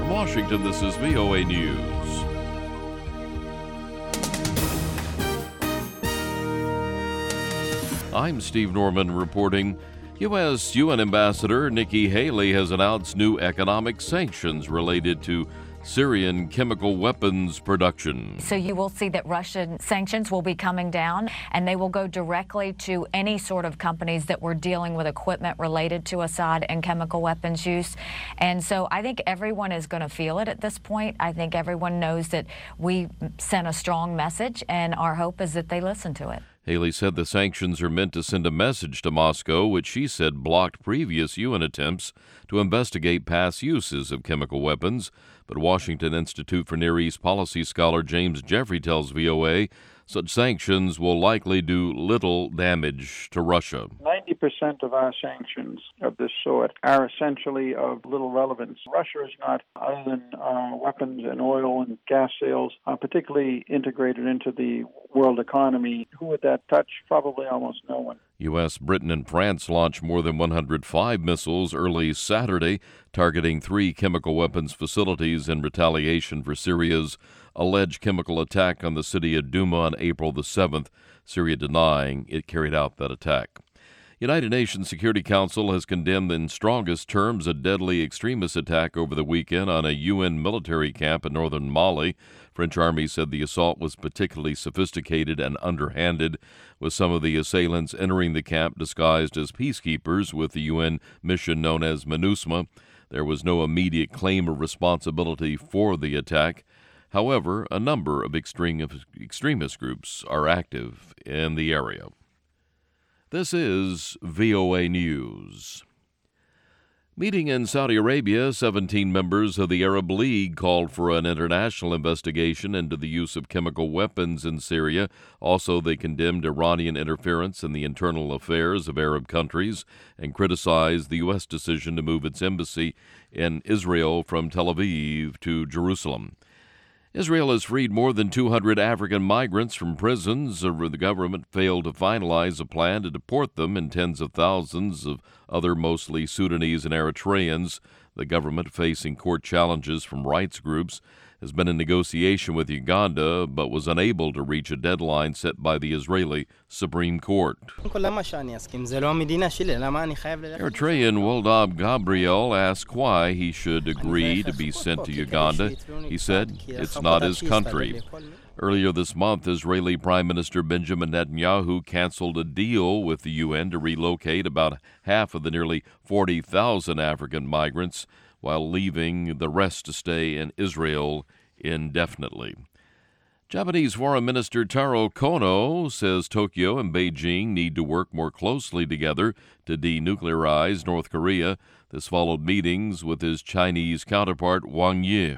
Washington, this is VOA News. I'm Steve Norman reporting. U.S. UN Ambassador Nikki Haley has announced new economic sanctions related to Syrian chemical weapons production. So you will see that Russian sanctions will be coming down, and they will go directly to any sort of companies that were dealing with equipment related to Assad and chemical weapons use. And so I think everyone is going to feel it at this point. I think everyone knows that we sent a strong message, and our hope is that they listen to it. Haley said the sanctions are meant to send a message to Moscow, which she said blocked previous UN attempts to investigate past uses of chemical weapons. But Washington Institute for Near East policy scholar James Jeffrey tells VOA such sanctions will likely do little damage to Russia. 90% of our sanctions of this sort are essentially of little relevance. Russia is not, other than weapons and oil and gas sales, particularly integrated into the world economy. Who would that touch? Probably almost no one. U.S., Britain, and France launched more than 105 missiles early Saturday, targeting 3 chemical weapons facilities in retaliation for Syria's alleged chemical attack on the city of Douma on April the 7th, Syria denying it carried out that attack. United Nations Security Council has condemned in strongest terms a deadly extremist attack over the weekend on a UN military camp in northern Mali. French army said the assault was particularly sophisticated and underhanded, with some of the assailants entering the camp disguised as peacekeepers with the UN mission known as MINUSMA. There was no immediate claim of responsibility for the attack. However, a number of extremist groups are active in the area. This is VOA News. Meeting in Saudi Arabia, 17 members of the Arab League called for an international investigation into the use of chemical weapons in Syria. Also, they condemned Iranian interference in the internal affairs of Arab countries and criticized the U.S. decision to move its embassy in Israel from Tel Aviv to Jerusalem. Israel has freed more than 200 African migrants from prisons. The government failed to finalize a plan to deport them and tens of thousands of other mostly Sudanese and Eritreans. The government, facing court challenges from rights groups, has been in negotiation with Uganda but was unable to reach a deadline set by the Israeli Supreme Court. Eritrean Woldab Gabriel asked why he should agree to be sent to Uganda. He said it's not his country. Earlier this month, Israeli Prime Minister Benjamin Netanyahu canceled a deal with the UN to relocate about half of the nearly 40,000 African migrants, while leaving the rest to stay in Israel indefinitely. Japanese Foreign Minister Taro Kono says Tokyo and Beijing need to work more closely together to denuclearize North Korea. This followed meetings with his Chinese counterpart Wang Yi.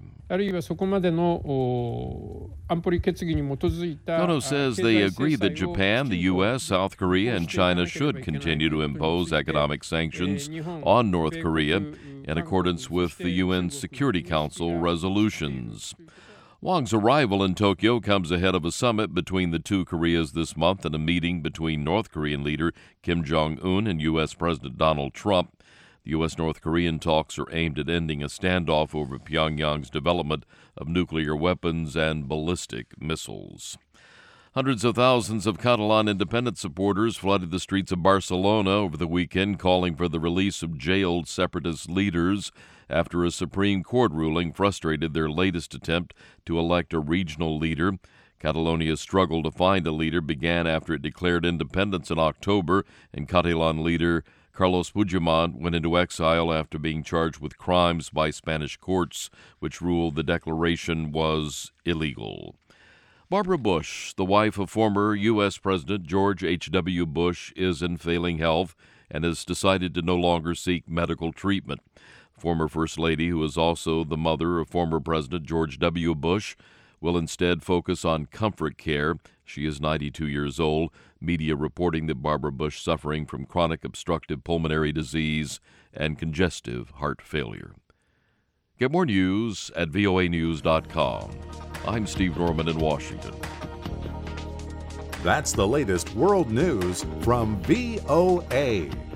Kono says they agree that Japan, the U.S., South Korea, and China should continue to impose economic sanctions on North Korea in accordance with the UN Security Council resolutions. Wang's arrival in Tokyo comes ahead of a summit between the two Koreas this month and a meeting between North Korean leader Kim Jong-un and U.S. President Donald Trump. The U.S.-North Korean talks are aimed at ending a standoff over Pyongyang's development of nuclear weapons and ballistic missiles. Hundreds of thousands of Catalan independence supporters flooded the streets of Barcelona over the weekend, calling for the release of jailed separatist leaders after a Supreme Court ruling frustrated their latest attempt to elect a regional leader. Catalonia's struggle to find a leader began after it declared independence in October, and Catalan leader Carlos Puigdemont went into exile after being charged with crimes by Spanish courts, which ruled the declaration was illegal. Barbara Bush, the wife of former U.S. President George H.W. Bush, is in failing health and has decided to no longer seek medical treatment. Former First Lady, who is also the mother of former President George W. Bush, will instead focus on comfort care. She is 92 years old. Media reporting that Barbara Bush suffering from chronic obstructive pulmonary disease and congestive heart failure. Get more news at voanews.com. I'm Steve Norman in Washington. That's the latest world news from VOA.